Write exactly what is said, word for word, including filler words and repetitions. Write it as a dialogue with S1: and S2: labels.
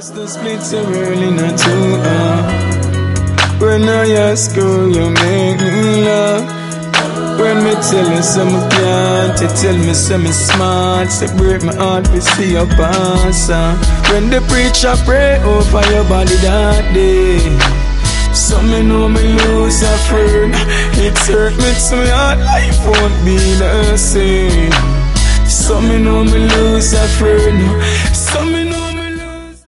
S1: The splits are rolling on two, uh. When I ask you, you make me laugh. When me tell you some can't, you tell me some smart. Say break my heart to see your pass, uh. When the preacher pray over your body that day, so me know me lose a friend. It hurt me to my heart, life won't be the same. So me know me lose a friend.